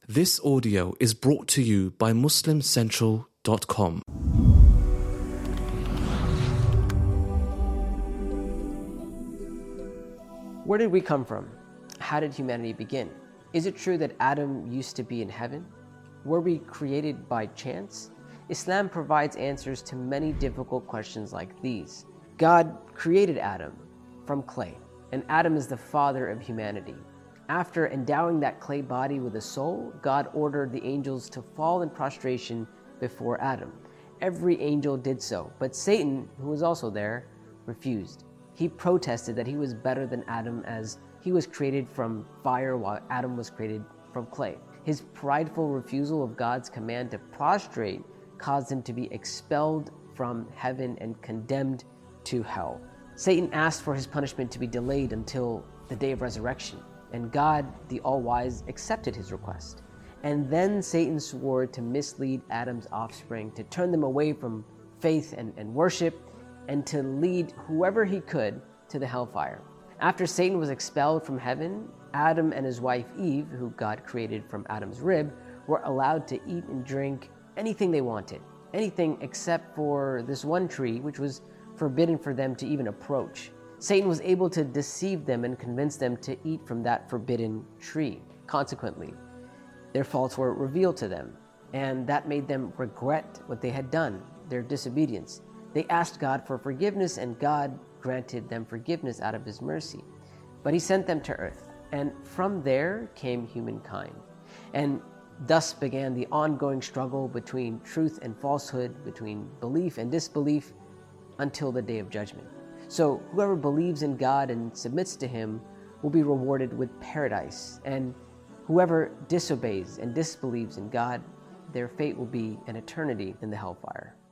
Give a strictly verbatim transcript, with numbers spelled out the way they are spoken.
This audio is brought to you by Muslim Central dot com. Where did we come from? How did humanity begin? Is it true that Adam used to be in heaven? Were we created by chance? Islam provides answers to many difficult questions like these. God created Adam from clay, and Adam is the father of humanity. After endowing that clay body with a soul, God ordered the angels to fall in prostration before Adam. Every angel did so, but Satan, who was also there, refused. He protested that he was better than Adam, as he was created from fire while Adam was created from clay. His prideful refusal of God's command to prostrate caused him to be expelled from heaven and condemned to hell. Satan asked for his punishment to be delayed until the day of resurrection, and God, the All-Wise, accepted his request. And then Satan swore to mislead Adam's offspring, to turn them away from faith and, and worship, and to lead whoever he could to the hellfire. After Satan was expelled from heaven, Adam and his wife Eve, who God created from Adam's rib, were allowed to eat and drink anything they wanted, anything except for this one tree, which was forbidden for them to even approach. Satan was able to deceive them and convince them to eat from that forbidden tree. Consequently, their faults were revealed to them, and that made them regret what they had done, their disobedience. They asked God for forgiveness, and God granted them forgiveness out of his mercy. But he sent them to earth, and from there came humankind. And thus began the ongoing struggle between truth and falsehood, between belief and disbelief, until the day of judgment. So whoever believes in God and submits to him will be rewarded with paradise, and whoever disobeys and disbelieves in God, their fate will be an eternity in the hellfire.